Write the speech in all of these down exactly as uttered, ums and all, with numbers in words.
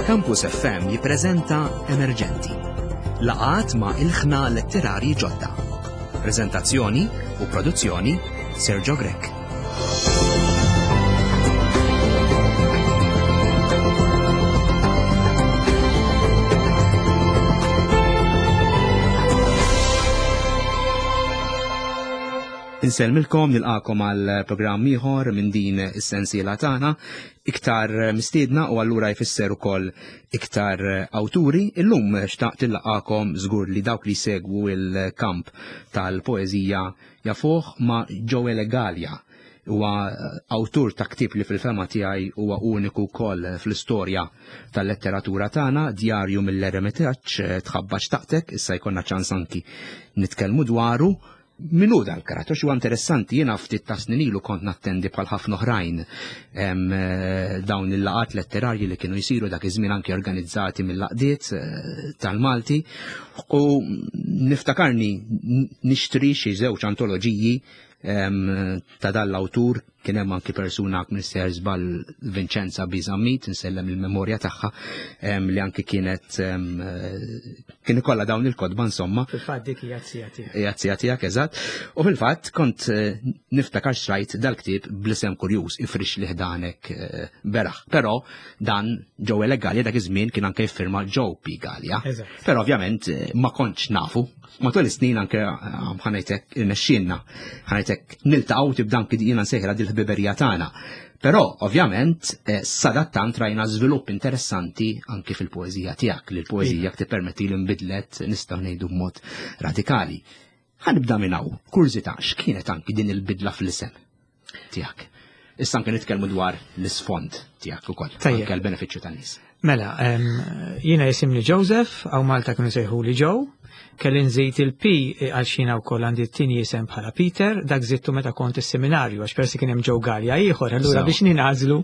Campus F M jippreżenta Emerġenti. Laqgħat ma' ilħna letterarji ġodda. Preżentazzjoni u produzzjoni Sergio Grek. Inselmilkom nilqakom għal programm ieħor minn din is-sensiela tagħna, iktar mistiedna u allura jfisser ukoll iktar awturi. Illum xtaqt illaqakom żgur li dawk li segwu il-kamp tal-poeżija jafuh ma' Joel Gallia. Huwa awtur ta' ktieb li fil-fema tiegħi huwa uniku wkoll fl-istorja tal-letteratura tagħna, Djarju mill-Eremitaġġ tħabbax taqtek, issa jkollna ċans anki nitkellmu dwaru. Minu dan karattu huwa interessanti, jiena ftit ta' snin ilu kont nattendi bħal ħafna oħrajn dawn il-laqat letterarji li kienu jsiru dak iż-żmien anke organizzati mill-laqdiet tal-Malti u niftakarni nixtri xi żewġ antoloġiji ta' dan l-awtur. Kien hemm anki persuna Minister żball Vincenza Biżammit, insellem il-memorja tagħha li anki kienet kien ikollha dawn il-kodba insomma. Fil-fatt dik hija tzija tiegħek. Hija tzija tiegħek eżatt. U fil-fatt kont niftakar xrajt dal-ktieb bl-isem kurjuż ifrix li ħdanek beraħ. Però dan Joel Gallia dak iż-żmien kien anke jiffirma Joe P. Gallia. Però ovvjament ma kontx nafu. Matul is-snin anke ħanejtek irnexxielna, ħanejtek niltaqgħu tibda anke jiena nsejħla dil-ħbiberija tagħna. Però ovvjament sadattant rajna żvilupp interessanti anke fil-poeżija tiegħek, li l-poeżija tippermetti li nbidlet nistgħu ngħidu b'mod radikali. Ħanibda minn hawn, kurzità x'kienet anke din il-bidla fl-isem tiegħek. Issa anke nitkellmu dwar l-isfond tiegħek ukoll, anke għall-benefiċċju tan-nies. Mela, jiena jisimni Joseph, għaw Malta kienu sejħuli Joe. Kelli nżid il-P għal xina wkoll għandi t-tieni jisem bħala Peter, dak żittu meta kont is-seminarju għax persi kien hemm Joe Gallia ieħor, allura biex ninażlu.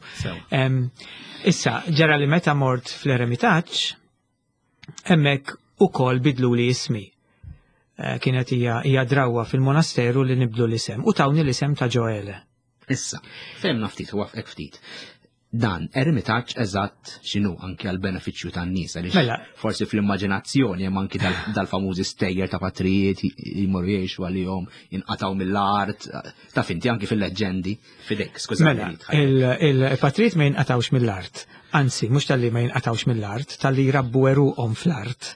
Issa, ġara li meta mort fl-Eremitaġġ, hemmhekk ukoll bidlu li ismi. Kienet hija drawwa fil-monasteru li nibdlu l-isem u tawni l-isem ta' Joele. Issa, femna ftit u wafqek ftit. Dan Eremitaġġ eżatt x'inhu anke għall benefiċċju tan-nies għaliex forsi fl-immaġinazzjoni hemm anke dal-famużi stejjer ta' patrijiet jmorru jgħixu għalihom jinqatgħu mill-art, taf inti anke fil-leġendi fidejk, skużani. Mela, il-patrijiet ma jinqatgħux mill-art, anzi mhux talli ma jinqatgħux mill-art, talli jrabbu eruqhom fl-art.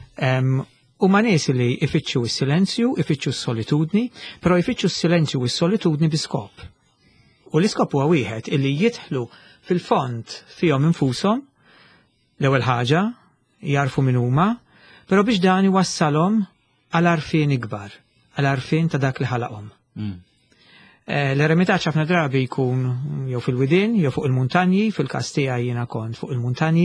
U ma nies li ifittxu s-silenzju, ifittxu s-solitudni, però ifittxu s-silenzju u s-solitudni bi skop. U l-iskop huwa wieħed illi jidħlu fil-fond fihom infushom l-ewwel ħaġa jarfu min huma, però biex dan iwassalhom għal arfien ikbar, għal arfien ta' dak li ħalaqhom. L-Eremitaġġ ħafna drabi jkun jew fil-widien, jew fuq il-muntanji, fil-każ tiegħi jiena kont fuq il-muntanji.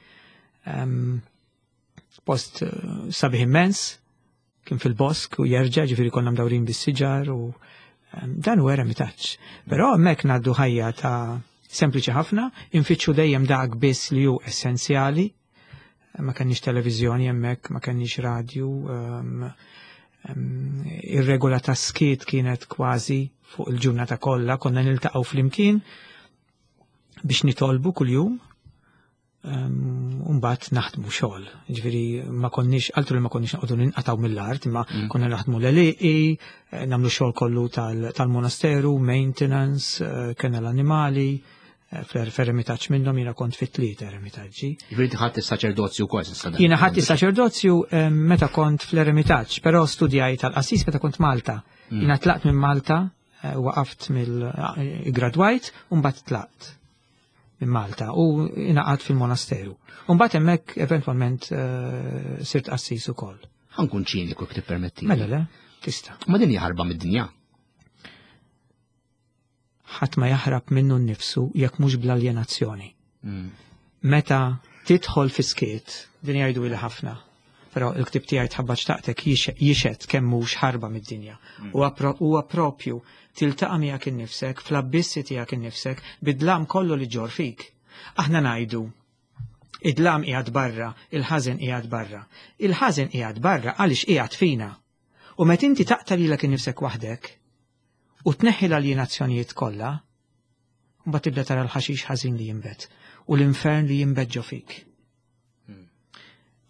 Post sabiħ immens, kien fil-bosk u jerġa' ġifieri konna mdawrin bis-siġar u dan huwa Eremitaġġ. Però hemmhekk ngħaddu ħajja ta' sempliċi ħafna, infittxu dejjem dak biss li hu essenzjali, ma kenniex televiżjoni hemmhekk, ma kenniex radju, ir-regola ta' skiet kienet kważi fuq il-ġurnata kollha, konna niltaqgħu flimkien biex nitolbu kuljum, u mbagħad naħdmu xogħol. Ġifieri ma konniex altru li ma konniex noqogħdu ninqatgħu mill-art, imma konna naħdmu l-għelieqi, nagħmlu xogħol kollu tal-monasteru, maintenance, kena l-annimali. Fl-Eremitaġġ minnhom jiena kont fit tliet Eremitaġġi. Jiġifieri ħadd is-saċerdozju wkoll issa. Jiena ħadd is-saċerdozju meta kont fl-Eremitaġġ, però studjajt tal-Qasis meta kont Malta. Jiena tlaqt minn Malta, waqaft mill-gradwajt u mbagħad tlaqt minn Malta u ingħaqad fil-monasteru. U mbagħad hemmhekk eventwalment sirt Qassis ukoll. Ħankun ċiniku jekk tippermetti. Mela le, tista'. Ma din hija ħarba mid-dinja. ħadd ma jaħrab minnu nnifsu jekk mhux bl-aljenazzjoni. Meta tidħol fi skiet, din jgħidu li ħafna, però l-ktieb tiegħi tħabbaġ taqtek jixed kemm mhux ħarba mid-dinja. Huwa proprju tiltaqa' miegħek innifsek, fl-abbissi tiegħek innifsek, bid-dlam kollu li ġor fik. Aħna ngħidu id-dlam qiegħed barra, il-ħażen qiegħed barra. Il-ħażen qiegħed barra għaliex qiegħed fina. U meta inti taqta' lilek innifsek waħdek, u tneħħi l-aljenazzjonijiet kollha, mbagħad tibda tara l-ħaxix ħażin li jinbed u l-infern li jinbed ġo fik.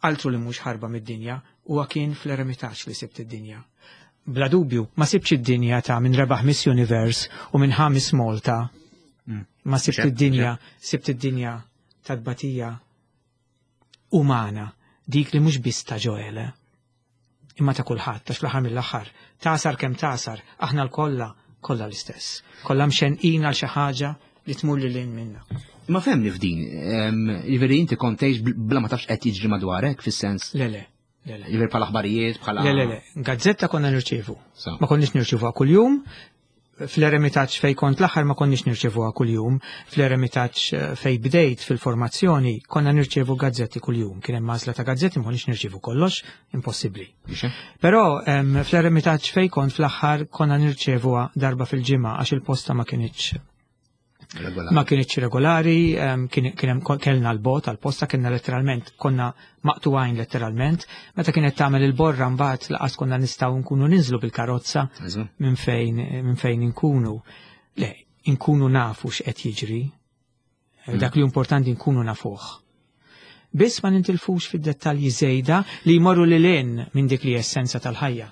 altru li mhux ħarba mid-dinja huwa kien fl-Eremitaġġ li sibt id-dinja. Bla dubju, ma sibx id-dinja ta' minn rebaħ Miss Universe u minn ħamis Malta. Ma sibt id-dinja, sibt id-dinja ta' tbatija umana, dik li mhux biss ta' Ġoele. Imma ta' kulħadd, ta' fl-aħħar mill-aħħar, tasar kemm tasar, aħna l-kollha kollha l-istess. Kollha mxenqin għal xi ħaġa li tmur lil hinn minna. Ma femni f'din, jiveri inti kontejx bla ma tafx qed jiġri madwarek fis-sens. Le le, le le. Jiveri bħala aħbarijiet, bħala. Le le le, gazzetta konna nirċievu. Ma konniex nirċievuha kuljum. Fl-Eremitaġġ fej kont l-aħħar ma konniex nirċievuha kuljum. Fl-Eremitaġġ fej bdejt fil-formazzjoni konna nirċievu gazzetti kuljum. Kien hemm għażla ta' gazzetti ma konniex nirċievu kollox, impossibbli. Però fl-Eremitaġġ fej kont fl-aħħar konna nirċievuha darba fil-ġimgħa għax il-posta ma kienitx ma kienitx regolari, kellna l-bot għal-posta, kienna letteralment, konna maqtuwajn letteralment, meta kienet tagħmel il-borra mbagħad laqas konna nistgħu nkunu ninżlu bil-karozza minn fejn minn fejn inkunu. Le, inkunu nafu x'qed jiġri. Dak li importanti nkunu nafuh. Biss ma nintilfux fid-dettalji żejda li jmorru lil hinn minn dik li essenza tal-ħajja.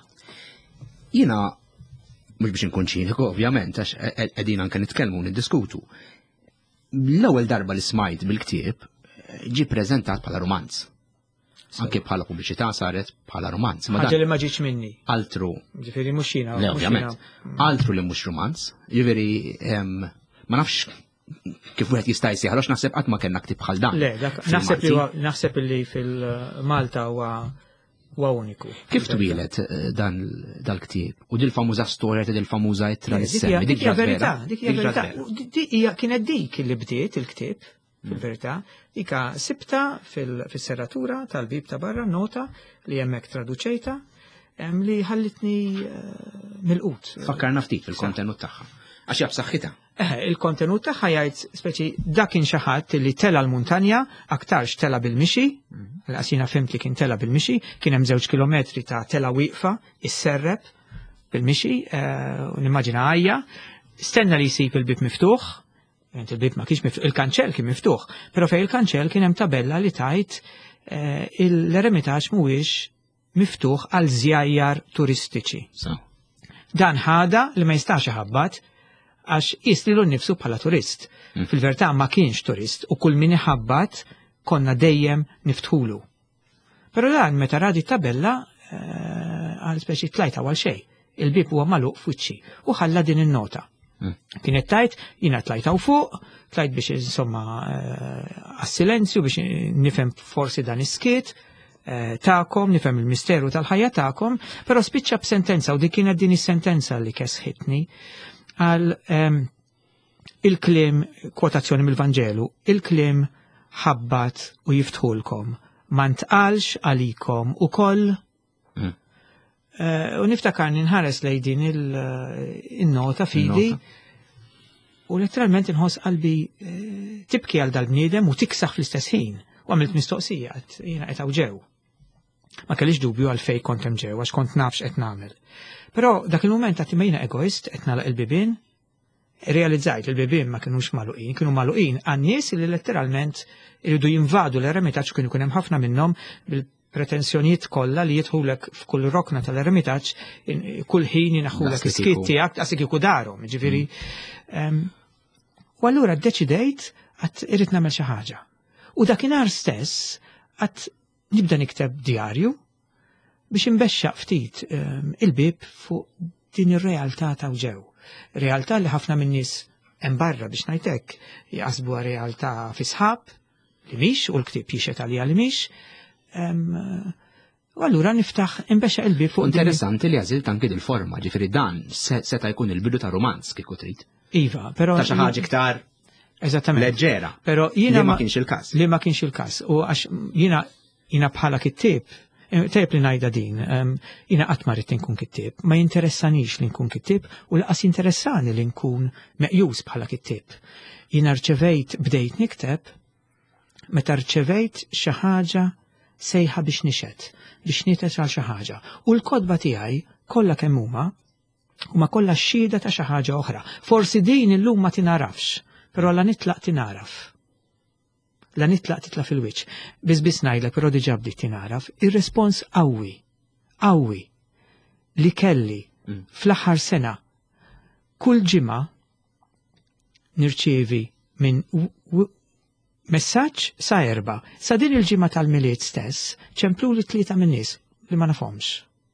Jiena mux biex nkun ċiniku, ovvjament, għax qegħdin anke nitkellmu niddiskutu. L-ewwel darba li smajt bil-ktieb ġi preżentat bħala romanz. Anke bħala pubbliċità saret bħala romanz. Ħaġa li ma ġietx minni. Altru. Ġifieri mhux jiena. Le, ovvjament. Altru li mhux romanz. Jiġifieri ma nafx kif wieħed jista' jsieħ, għaliex naħseb qatt ma kellna ktieb bħal dan. Le, naħseb li naħseb li fil-Malta huwa huwa uniku. Kif twilet dan dal-ktieb? U dil-famuża storja ta' dil-famuża ittra li semmi. Dik hija verità, dik hija verità. Hija kienet dik li bdiet il-ktieb, fil-verità, dika sibta fis-serratura tal-bib ta' barra nota li hemmhekk traduċejta li ħallitni mill-qut. Fakkarna ftit fil-kontenut tagħha. Għax hija b'saħħitha. Il-kontenut tagħha jgħid speċi dak kien xi ħadd li tela l-muntanja aktarx tela bil-mixi, għasina fimt li kien tela bil-mixi, kien hemm żewġ kilometri ta' tela wieqfa, isserreb bil-mixi, nimmaġina ħajja, stenna li jsib il-bib miftuħ, il-bib ma kienx miftuħ, il-kanċell kien miftuħ, però fejn il-kanċell kien hemm tabella li tajt l-Eremitaġġ mhuwiex miftuħ għal żjajjar turistiċi. Dan ħada li ma jistax iħabbat għax jislilu nnifsu bħala turist. Fil-verità ma kienx turist u kull min iħabbat konna dejjem niftħulu. Però dan meta radi tabella għal speċi tlajta għal xej. Il-bib huwa magħluq f'wiċċi u ħalla din in-nota. Kienet tajt jiena tlajta u fuq, tlajt biex insomma għas-silenzju biex nifhem forsi dan iskiet ta'kom, nifhem il-misteru tal-ħajja ta'kom, però spiċċa b'sentenza u dik kienet din is-sentenza li kesħitni għal il-klim, kwotazzjoni mill-Vanġelu, il-klim ħabbat u jiftħulkom, ma ntqalx għalikom ukoll. U niftakarni nħares lej din il-nota fidi u letteralment inħoss qalbi tibki għal dal-bniedem u tiksaħ fl-istess ħin u għamilt mistoqsija jiena qed ġew. Ma kellix dubju għal fej kont hemm ġew għax kont nafx qed nagħmel. Però dak il-moment għati mejna egoist, qed nagħlaq il-bibien, realizzajt il-bibien ma kienux magħluqin, kienu magħluqin għan-nies li letteralment iridu jinvadu l-Eremitaġġ kienu kien hemm ħafna minnhom bil-pretenzjonijiet kollha li jidħulek f'kull rokna tal-Eremitaġġ kull ħin jinaħħulek is-skiet tiegħek daqsik iku darhom, jiġifieri. U allura ddeċidejt qatt irid nagħmel xi ħaġa. U dakinhar stess qatt nibda nikteb djarju biex imbexxaq ftit il-bib fuq din ir-realtà ta' ġew. Realtà li ħafna min-nies hemm barra biex ngħidlek jaqsbuha realtà fi sħab li mhix u l-ktieb jixet għalija li mhix. U allura niftaħ imbexxaq il-bib fuq. Interessanti li għażilt anke il-forma, ġifieri dan seta' jkun il-bidu ta' romanz kieku trid. Iva, però ta' xi ħaġa iktar eżattament leġġera. Però jiena ma kienx il-każ. Li ma kienx il-każ. U għax jiena jiena bħala kittieb Tejb li najda din, jina għatmarit li nkun kittib, ma jinteressanix li nkun kittib u laqas interessani li nkun meqjus bħala kittib. Jina rċevejt, bdejt nikteb, meta rċevejt xaħġa sejħa biex nixet, biex nitet għal xaħġa. U l-kodba tijaj, kolla kemmuma, u ma kolla xida ta' xaħġa oħra. Forsi din il-lum ma tinarafx, pero għalla nitlaq tinaraf. la nitlaq titla fil-wiċċ. Biss biss ngħidlek però diġà bdiet naraf, ir-respons qawwi, qawwi li kelli fl-aħħar sena kull ġimgħa nirċievi minn messaġġ sa erba' sa din il-ġimgħa tal-miliet stess ċemplu li tlieta minn nies li ma nafhomx.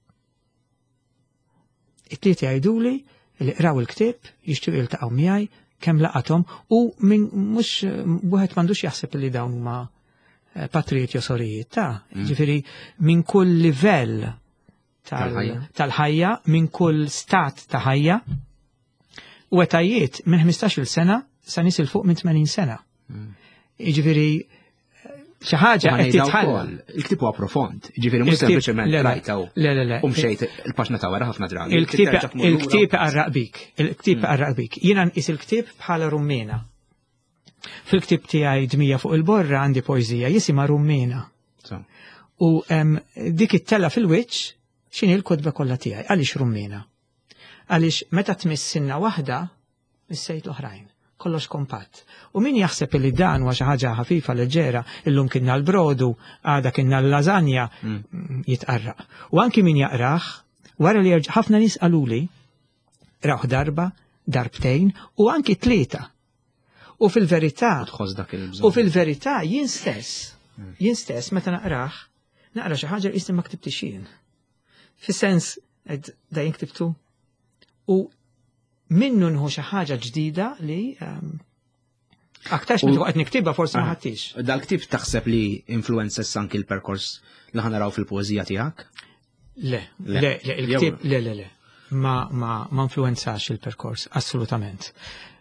It-tlieta jgħiduli li qraw il-ktieb jixtiequ jiltaqgħu miegħi kemm laqathom u minn mhux wieħed m'għandux jaħseb li dawn huma patrioti jew sorijiet ta' jiġifieri minn kull livell tal-ħajja, minn kull stat ta' ħajja u etajiet minn ħmistax-il sena sa nies il fuq minn tmenin sena. Jiġifieri xi ħaġa qed titħallem. Il-ktieb huwa profond, jiġifieri mhux sempliċement rajtaw. Le le le. U mxejt il-paġna ta' wara ħafna drabi. Il-ktieb qarraq bik, il-ktieb qarraq bik. Jiena nqis il-ktieb bħala rummena. Fil-ktieb tiegħi dmija fuq il-borra għandi poeżija jisimha Rummena. U dik it-tella fil-wiċċ x'inhi l-kotba kollha tiegħi. Għaliex Rummena? Għaliex meta tmiss sinna waħda missejt l-oħrajn. Kollox kompatt. U min jaħseb li dan huwa xi ħaġa ħafifa leġġera, illum kienna l-brodu, għada kienna l-lażanja, jitqarraq. U anki min jaqrah, wara li jerġa' ħafna nies qaluli raw darba, darbtejn u anki tlieta. U fil-verità, u fil-verità jien stess, jien stess meta naqrah, naqra xi ħaġa qisni ma ktibtix jien. Fis-sens da jien ktibtu u minnu nħu xi ħaġa ġdida li aktarx minn qed niktibha forsi ma ħadtix. Dal-ktib taħseb li influences anki l-perkors li ħanaraw fil-poeżija tiegħek? Le, le, il-ktib le le le. Ma ma ma influenzax il-perkors, assolutament.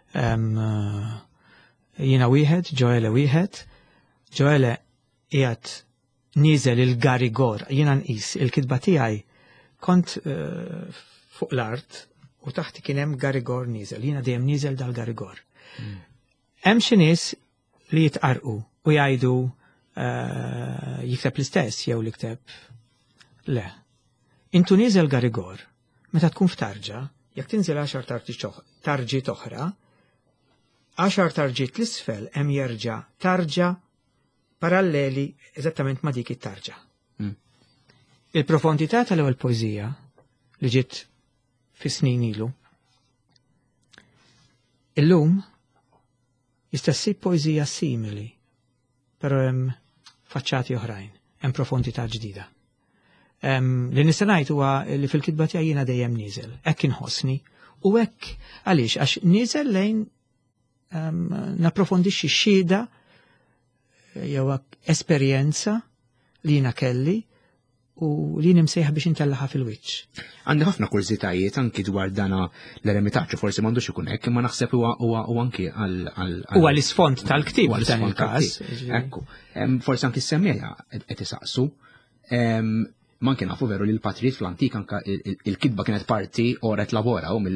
Jiena wieħed, Ġoele wieħed, Ġoele qiegħed nieżel il-Garigor, jiena nqis il-kitba tiegħi kont fuq l-art u taħti kien hemm Garigor nieżel, jiena dejjem nieżel dal-Garigor. Hemm xi nies li jitqarqu u jgħidu jikteb l-istess jew li kteb le. Intu nieżel Garigor, meta tkun f'tarġa, jekk tinżel għaxar tarġiet oħra, għaxar tarġiet l-isfel hemm jerġa' tarġa paralleli eżattament ma' dik it-tarġa. Il-profondità tal-ewwel poeżija li ġiet fi snin ilu. Illum jista' ssib poeżija simili, però hemm faċċati oħrajn, hemm profondità ġdida. Li nista' ngħid huwa li fil-kitba tiegħi jiena dejjem nieżel, hekk inħossni u hekk għaliex għax nieżel lejn napprofondixxi xhieda jew esperjenza li jiena kelli u li nimsejħa biex intellaħa fil-wiċċ. Għandi ħafna kurzitajiet anki dwar dana l-eremitaġġu forsi m'għandux ikun hekk, imma naħseb huwa anki għal huwa l-isfond tal-ktieb f'dan il-każ. Ekku, forsi anki s-semmejja qed isaqsu. Man kien nafu veru li l-patrijiet fl-antik anka il-kitba kienet parti oret labora u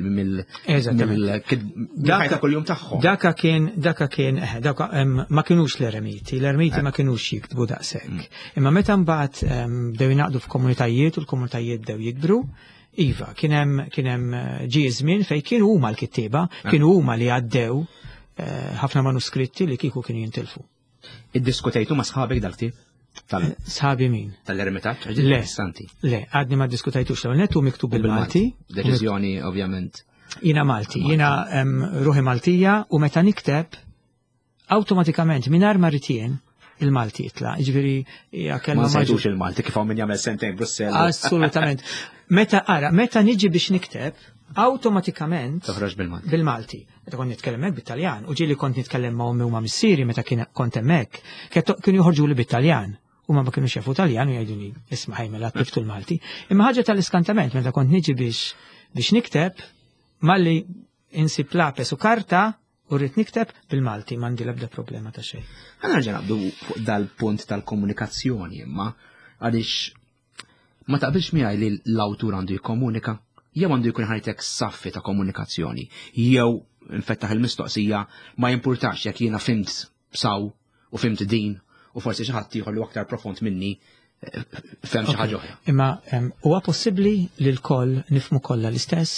mill-ħajta kuljum tagħhom. Daka kien, daka kien, daka ma kienux l-eremiti, l-eremiti ma kienux jiktbu daqshekk. Imma meta mbagħad bdew jingħaqdu f'komunitajiet u l-komunitajiet bdew jikbru, iva, kien hemm ġie żmien fejn kienu huma l-kittieba, kienu huma li għaddew ħafna manuskritti li kieku kienu jintilfu. Iddiskutejtu ma' sħabek dal-ktieb? Sħabi min? Tal-eremitaġġ? Le, le, għadni ma diskutajtux l-għonet u miktub bil-Malti. Deċiżjoni, ovvjament. Jina Malti, jina ruħi Maltija u meta nikteb, automatikament minar marritien il-Malti jitla. Ġviri, ma sajtux il-Malti kif għaw min jagħmel sentejn Brussell. Assolutament. Meta ara, meta niġi biex nikteb, automatikament bil-Malti. Bil-Malti. Meta kont nitkellem hekk bit-Taljan, u ġieli kont nitkellem ma' ummi u ma' missieri meta kont hemmhekk, kienu joħorġu li bit-Taljan. Huma ma kienu jafu Taljan u jgħiduli isma' ħajmela tiftu l-Malti. Imma ħaġa tal-iskantament meta kont niġi biex biex nikteb malli insib lapes u karta u rrid nikteb bil-Malti m'għandi l-ebda problema ta' xejn. Ħa nerġa' nabdu fuq dal-punt tal-komunikazzjoni imma għaliex ma taqbilx miegħi li l-awtur għandu jikkomunika jew għandu jkun ħajtek saffi ta' komunikazzjoni jew nfettaħ il-mistoqsija ma jimpurtax jekk jiena fimt saw u fimt din u forsi xi ħadd ieħor li aktar profond minni fehm xi ħaġa oħra. Imma huwa possibbli li l-koll nifhmu kollha l-istess?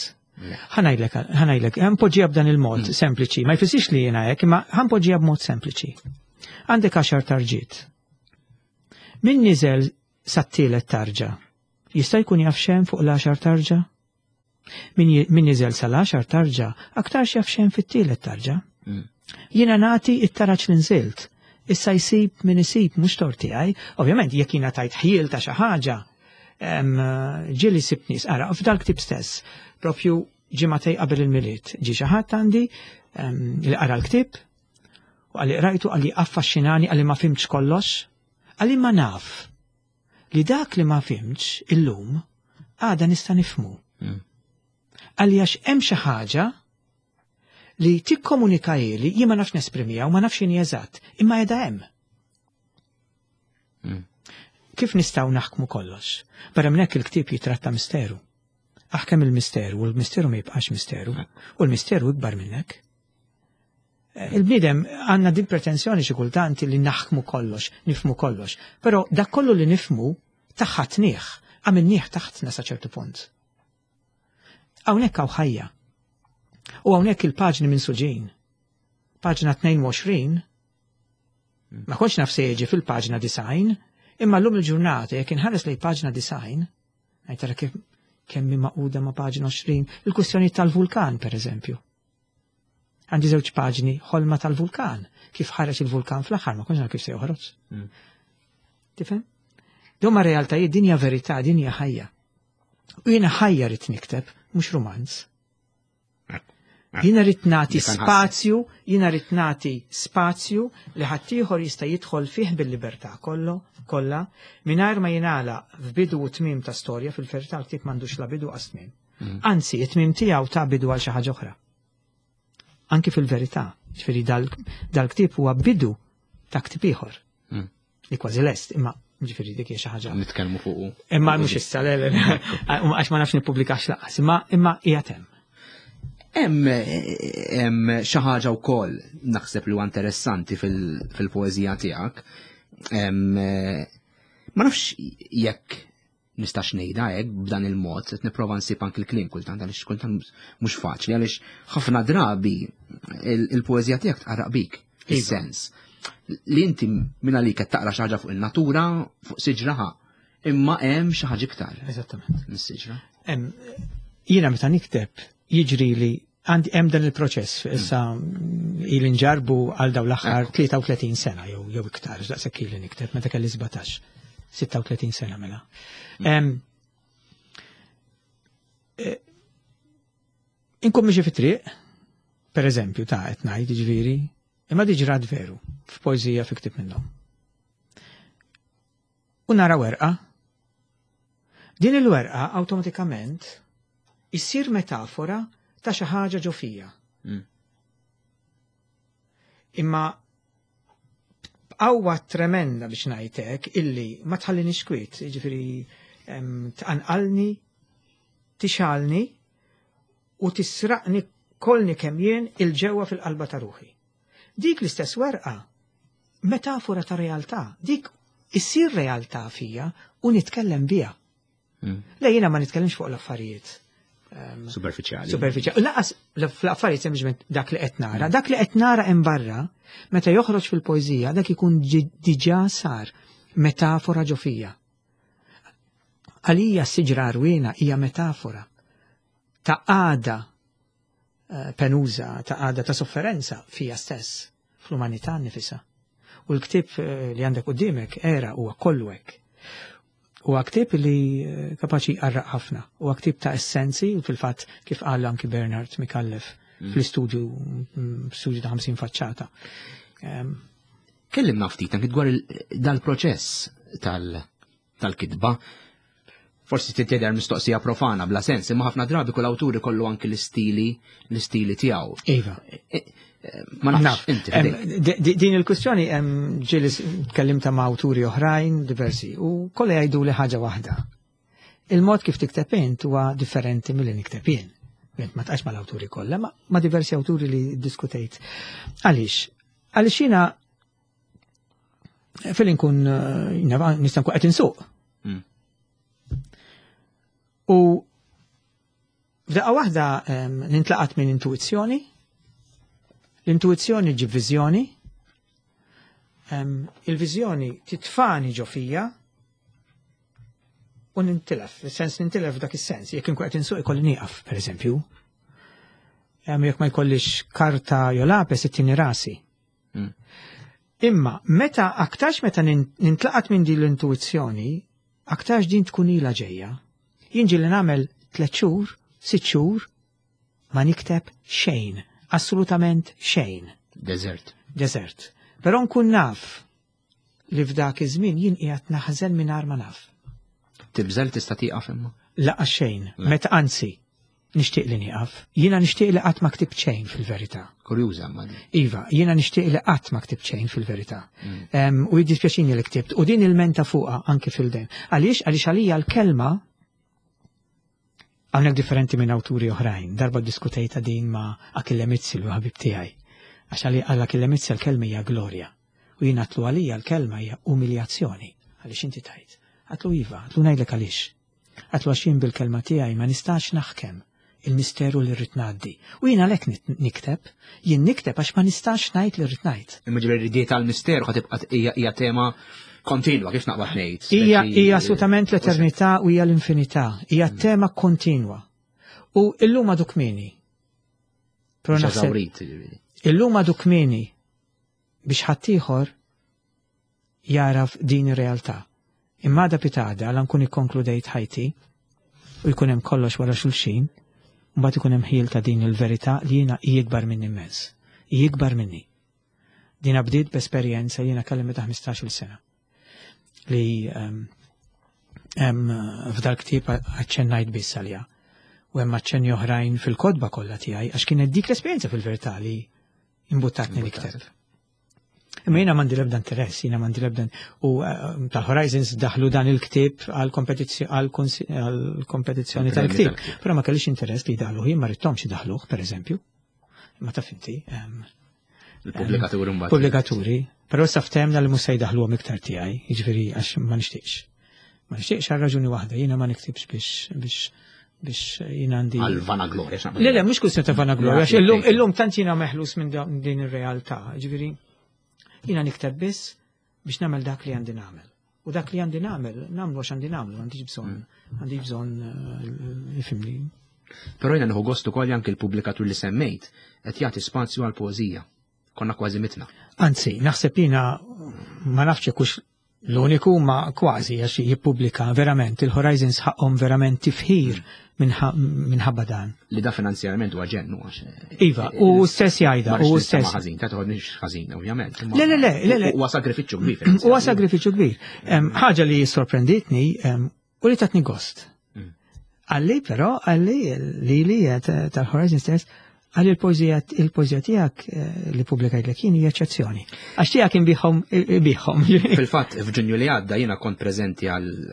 Ħanajdlek, ħanajdlek, ħanpoġġija b'dan il-mod sempliċi, ma jfissirx li jiena hekk, imma ħanpoġġija b'mod sempliċi. Għandek għaxar tarġiet. Min niżel sat-tielet tarġa, jista' jkun jaf xejn fuq l-għaxar tarġa? Min niżel sal-għaxar tarġa, aktarx jaf xejn fit-tielet tarġa. Jiena nagħti it-taraġġ li nżilt. Issa jsib min isib mhux torti għaj, ovvjament jekk jiena tajt ħiel ta' xi ħaġa, ġieli sibt nies ara f'dal ktib stess, propju ġimgħatej qabel il-miliet. Ġi xi ħadd għandi li qara l-ktib u għalli qrajtu għalli affaxxinani għalli ma fimx kollox, għalli ma naf li dak li ma fimx illum għada nista' nifhmu. Għalli għax hemm xi ħaġa li tikkomunika li jien ma nafx nesprimija u ma nafx inhi eżatt, imma qiegħda hemm. Kif nistgħu naħkmu kollox? Barra minn hekk il-ktieb jitratta misteru. Aħkem il-misteru u l-misteru ma jibqax misteru u l-misteru ikbar minnek. Il-bniedem għandna din pretenzjoni xi kultant li naħkmu kollox, nifmu kollox, però dak kollu li nifmu taħħatnieh, għamilnieh taħtna sa ċertu punt. Hawnhekk hawn ħajja. U hawnhekk il-paġni minn suġin. Paġna tnejn u għoxrin, ma konx naf se jiġi fil-paġna design, imma llum il-ġurnata jekk inħares lejn paġna design, ngħid tara kemm kemm maquda ma' paġna għoxrin, il-kwestjoni tal-vulkan pereżempju. Għandi żewġ paġni ħolma tal-vulkan, kif ħareġ il-vulkan fl-aħħar, ma konx naf kif se joħroġ. Tifhem? Doma realtajiet dinja verità, dinja ħajja. U jiena ħajja rid nikteb, mhux romanz. Jiena rid nagħti spazju, jiena rid nagħti spazju li ħaddieħor jista' jidħol fih bil-libertà kollu, kollha, mingħajr ma jingħala f'bidu u tmiem ta' storja, fil-verità l-ktieb m'għandux la bidu qas tmiem. Anzi, it-tmiem tiegħu ta' bidu għal xi ħaġa oħra. Anki fil-verità, ġifieri dal-ktieb huwa bidu ta' ktieb ieħor. Li kważi lest, imma ġifieri dik hija xi ħaġa. Nitkellmu fuq. Imma mhux issa għax ma nafx nippubblikax laqas, imma imma hija hemm. Hemm xi ħaġa wkoll naħseb li huwa interessanti fil-poeżija tiegħek. Ma nafx jekk nistax ngħidha hekk b'dan il-mod, qed nipprova nsib anke l-kliem kultant għaliex kultant mhux faċli għaliex ħafna drabi il-poeżija tiegħek tqarraq bik is-sens. Li inti minn għalik qed taqra xi ħaġa fuq in-natura, fuq siġraha, imma hemm xi ħaġa iktar. Eżattament. Mis-siġra. Jiena meta nikteb jiġri li għandi hemm dan il-proċess issa ili nġarbu għal dawn l-aħħar tlieta u tletin sena jew jew iktar daqshekk ili nikteb meta kelli sebgħax, sitta u tletin sena mela. Inkun mixi fit-triq, pereżempju ta' qed ngħid jiġifieri, imma diġrad veru f'poeżija fi ktib minnhom. U nara werqa. Din il-werqa awtomatikament issir metafora ta' xi ħaġa ġo fija. Imma b'qawwa tremenda biex ngħidlek illi ma tħallinix kwiet, jiġifieri tqanqalni, tixalni u tisraqni kolni kemm jien il-ġewwa fil-qalba ta' ruħi. Dik l-istess werqa metafora ta' realtà, dik issir realtà fija u nitkellem biha. Le jiena ma nitkellimx fuq l-affarijiet. Superficiali. Superficiali. Laqas l-affarijiet sempliċement dak li qed nara, dak li qed nara hemm barra, meta joħroġ fil-poeżija dak ikun diġà sar metafora ġo fija. Għalija s-siġra rwina hija metafora ta' għada penuża, ta' għada ta' sofferenza fija stess, fl-umanità nifisa. U l-ktib li għandek qudiemek era huwa kollu hekk. U ktib li kapaċi qarraq ħafna. U ktib ta' essenzi, u fil-fatt kif qal anki Bernard Mikallef fl-istudju, studju ta' ħamsin faċċata. Kellimna ftit anke dwar dal-proċess tal-kitba. Forsi titjeder mistoqsija profana bla sens, imma ħafna drabi kull awturi kollu anke l-istili, l-istili tiegħu. Iva. Ma nafx inti. Din il-kwistjoni ġieli tkellimta ma' awturi oħrajn diversi u kollha jgħidu li ħaġa waħda. Il-mod kif tikteb int huwa differenti milli nikteb jien. Jien ma tqax mal-awturi kollha, ma' diversi awturi li ddiskutejt. Għaliex? Għaliex jiena fil-inkun nista' nkun qed insuq. U f'daqqa waħda nintlaqat minn intuizzjoni. L-intuizzjoni ġib viżjoni il-viżjoni titfani ġo fija u nintilef, fis-sens nintilef dak is-sens. Jekk inkun qed insuq ikolli nieqaf, pereżempju. Jekk ma jkollix karta jew lapes it-tieni rasi. Imma meta aktarx meta nintlaqat minn din l-intuizzjoni, aktarx din tkun ilha ġejja. Jien ġieli nagħmel tliet xhur, sitt xhur ma nikteb xejn, assolutament xejn. Desert. Desert. Però nkun naf li f'dak iż-żmien jien qiegħed naħżen mingħajr ma naf. Tibżel tista' tieqaf imma? Laqgħa xejn, meta anzi nixtieq li nieqaf. Jiena nixtieq li qatt ma ktibt xejn fil-verità. Kurjuża ma din. Iva, jiena nixtieq li qatt ma ktibt xejn fil-verità. U jiddispjaċini li ktibt u din il-menta fuqha anke fil-dejn. Għaliex għaliex għalija l-kelma hawnhekk differenti minn awturi oħrajn. Darba ddiskutejta din ma' Achille Mizzi li ħabib tiegħi. Għax għal Achille Mizzi l-kelma hija glorja. U jien għatlu għalija l-kelma hija umiljazzjoni. Għaliex inti tajt. Għatlu Iva, għatlu ngħidlek għaliex. Għatlu għax jien bil-kelma tiegħi ma nistax naħkem il-misteru li rrid ngħaddi. U jien għalhekk nikteb, jien nikteb għax ma nistax ngħid li rrid ngħid. Imma ġifieri dieta l-misteru ħatibqa' hija tema kontinwa kif naqbad ngħid. Hija hija assolutament l-eternità u hija l-infinità, hija tema kontinwa. U illum għadu kmieni. Illum għadu kmieni biex ħaddieħor jaraf din ir-realtà. Imma da pitada għal nkun ikkonkludejt ħajti u jkun hemm kollox wara xulxin, mbagħad ikun hemm ħiel ta' din il-verità li jiena jikbar minni immens. Jikbar minni. Dina bdiet b'esperjenza jiena kelli meta ħmistax-il sena. Li hemm f'dal ktieb aċċennajt biss għalija. U hemm aċċenni oħrajn fil-kodba kollha tiegħi għax kienet dik l-esperjenza fil-verità li imbuttatni nikteb. Imma jiena m'għandi l-ebda interess, jiena m'għandi l-ebda u tal-Horizons daħlu dan il-ktieb għall-kompetizzjoni tal-ktieb. Però ma kellix interess li jdaħlu, jien ma rridhomx jidaħluh, pereżempju. Imma taf inti. Il-pubblikaturi mbagħad. Pubblikaturi, però sa ftemna li mhux se jdaħluhom iktar tiegħi, jiġifieri għax ma nixtieqx. Ma nixtieqx għal raġuni waħda, jiena ma niktibx biex biex biex jien għandi. Għal vanagloria. Le le, mhux kwistjoni ta' vanagloria, għax illum illum tant jiena meħlus minn din ir-realtà, jiġifieri jiena nikteb biss biex nagħmel dak li għandi nagħmel. U dak li għandi nagħmel, nagħmlu għax għandi nagħmlu, għandi bżonn, għandi bżonn ifhimni. Però jiena nieħu gost ukoll anke l-pubblikatur li semmejt qed jagħti spazju għal poeżija. Konna kważi mitna. Anzi, naħseb jiena ma nafx hekk l-uniku ma kważi għax jippubblika verament il-Horizons ħaqhom verament tifħir minħabba dan. Li da finanzjarment huwa ġennu għax. Iva, u stess jgħidha, u stess. Ħażin, ta' toħodniex ħażin ovvjament. Le le le le. Huwa sagrifiċċju kbir. Huwa sagrifiċċju kbir. Ħaġa li sorprenditni u li tatni gost. Għalli però għalli li li tal-Horizon stess għalli il-poezija tiegħek li pubblikajtlek jien hija eċċezzjoni. Għax tiegħek inbiħhom biħhom. Fil-fatt f'Ġunju li għadda jiena kont preżenti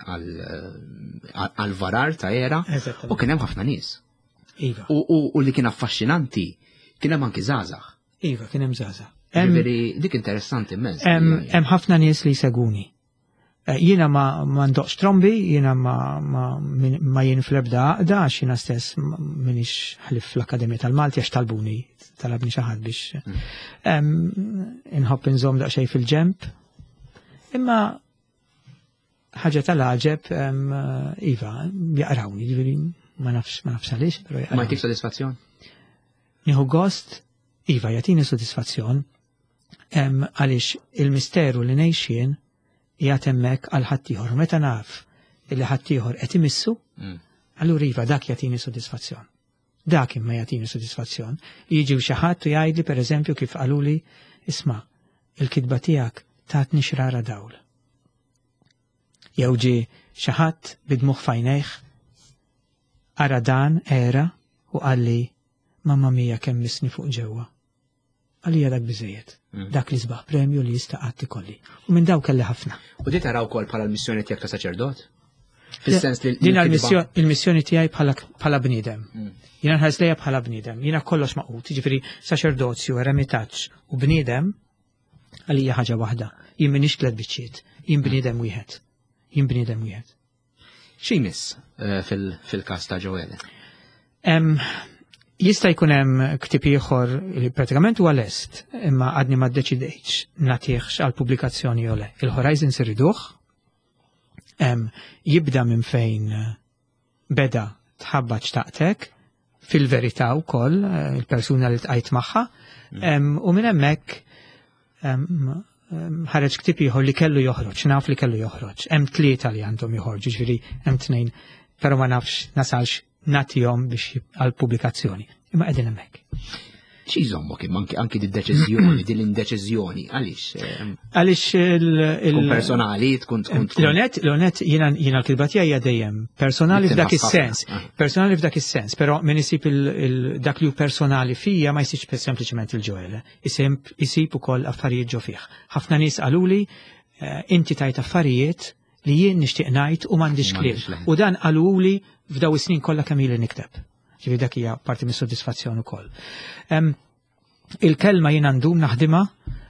għal varar ta' era u kien hemm ħafna nies. Iva. U li kien affaxxinanti kien hemm anki żgħażagħ. Iva, kien hemm żgħażagħ. Ġifieri dik interessanti immens. Hemm ħafna nies li jseguni. Jiena ma ndoqx trombi, jiena ma jien fl-ebda għaqda, għax jiena stess minix ħlif fl-Akademija tal-Malti għax talbuni talabni xi ħadd biex inħobb inżomm daqsxejn fil-ġemp. Imma ħaġa tal-għaġeb iva jaqrawni, ġifieri ma nafx ma nafx għaliex, però ma jtik sodisfazzjon? Nieħu gost, iva jagħtini sodisfazzjon għaliex il-misteru li ngħix jgħat hemmhekk għal ħaddieħor. Meta naf illi ħaddieħor qed imissu, allura iva dak jagħtini sodisfazzjon. Dak imma jagħtini sodisfazzjon. Jiġi xi ħadd u jgħidli pereżempju kif qaluli isma' il-kitba tiegħek tatni xrara dawl. Jew ġie xi ħadd bidmuħ fajnejh ara dan era u qalli mamma mija kemm misni fuq ġewwa. Għalija dak biżejjed. Dak li sbaħ premju li jista' qatt ikolli. U minn daw kelli ħafna. U di taraw wkoll bħala l-missjoni tiegħek ta' saċerdot? Fis-sens li din il-missjoni tiegħi bħala bniedem. Jiena nħares lejha bħala bniedem. Jiena kollox maqut, jiġifieri saċerdozju, eremitaġġ u bniedem għalija ħaġa waħda. Jien m'iniex tliet biċċiet, jien bniedem wieħed. Jien bniedem wieħed. X'imiss fil-każ ta' Joelle? Jista' jkun hemm ktieb ieħor li pratikament huwa lest, imma għadni ma ddeċidejtx nagħtihx għal pubblikazzjoni jew le. Il-Horizons iriduh, jibda minn fejn beda tħabbaġ taqtek, fil-verità wkoll il-persuna li tqajt magħha, u minn hemmhekk ħareġ ktieb ieħor li kellu joħroġ, naf li kellu joħroġ. Hemm tlieta li għandhom joħorġu, ġifieri hemm tnejn, però ma nafx nasalx nagħtihom biex għall-pubblikazzjoni. Imma qegħdin hemmhekk. Xi jżommok imma anke d-deċiżjoni, din l-indeċiżjoni, għaliex? Għaliex il- Tkun personali, tkun tkun L-onet, l-onet jiena l-kilba tiegħi hija dejjem personali f'dak is-sens, personali f'dak is-sens, però min isib dak li hu personali fija ma jsibx sempliċement il-ġoel, isib ukoll affarijiet ġo fih. Ħafna nies qaluli inti tajt affarijiet li jien nixtieq ngħid u m'għandix kliem. U dan qaluli f'daw is-snin kollha kemm ili nikteb. Ġifi dak hija parti mis-sodisfazzjon ukoll. Il-kelma jien għandum naħdimha,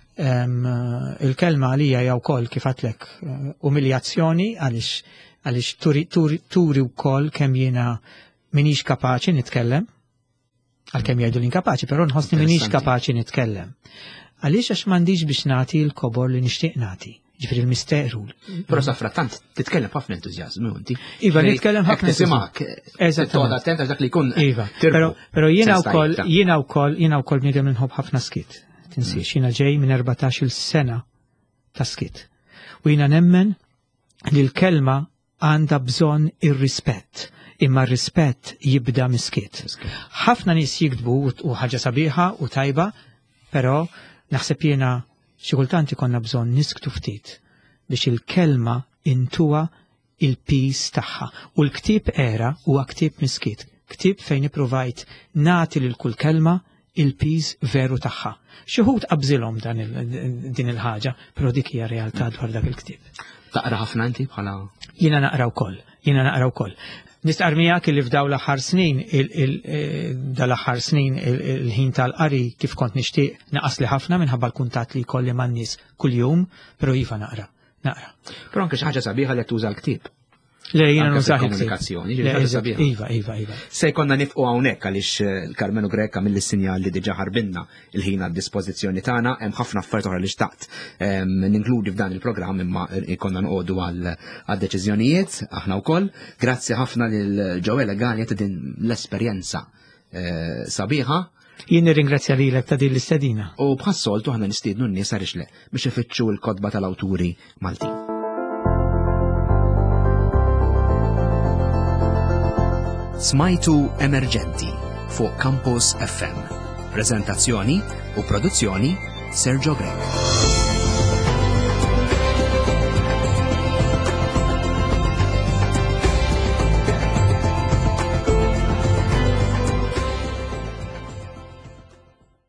il-kelma għalija hija wkoll kif għatlek umiljazzjoni għaliex għaliex turi wkoll kemm jiena minix kapaċi nitkellem, għalkemm jgħidu l-inkapaċi, però nħossni minix kapaċi nitkellem. Għaliex għax m'għandix biex nagħti l-kobor li nixtieq nagħti. Ġifri il-misteru. Però sa frattant titkellem ħafna entużjażmu inti. Iva, nitkellem ħafna entużjażmu. Eżatt. Attent għax dak li jkun. Iva. Però jiena wkoll jiena wkoll jiena wkoll bniedem inħobb ħafna skit. Tinsiex jiena ġej minn erbatax-il sena ta' skit. U jiena nemmen li l-kelma għandha bżonn ir-rispett. Imma r-rispett jibda mis-skit. Ħafna nies jikdbu u ħaġa sabiħa u tajba, però naħseb jiena xi kultant ikollna bżonn nisktu ftit biex il-kelma intuwa il-pis tagħha. U l-ktieb era huwa ktieb miskit, ktieb fejn ippruvajt nagħti lil kull kelma il-pis veru tagħha. Xi wħud qabżilhom dan din il-ħaġa, però dik hija realtà dwar dak il-ktieb. Taqra ħafna inti bħala? Jiena naqra wkoll, jiena naqra wkoll. Nistqar miegħek li f'daw l-aħħar snin, dal-aħħar snin il-ħin tal-qari kif kont nixtieq naqas li ħafna minħabba l-kuntatt li jkolli man-nies kuljum, però iva naqra, naqra. Però anke xi ħaġa sabiħa li tuża l-ktieb. Le jiena nużaħ komunikazzjoni, Iva, iva, iva. Se jkollna nifqu hawnhekk għaliex Karmenu Greka mill-sinjal li diġà ħarbinna il-ħin għad-dispożizzjoni tagħna hemm ħafna affarijiet oħra li xtaqt ninkludi f'dan il-programm imma jkollna nqogħdu għad-deċiżjonijiet aħna wkoll. Grazzi ħafna lil Ġoella Galja ta' din l-esperjenza sabiħa. Jien nirringrazzja lilek ta' din l-istedina. U bħas-soltu aħna nistiednu n-nies għaliex le biex ifittxu l-kotba tal-awturi Maltin. Smajtu Emerġenti fuq Campus F M. Prezentazzjoni u produzzjoni Sergio Grek.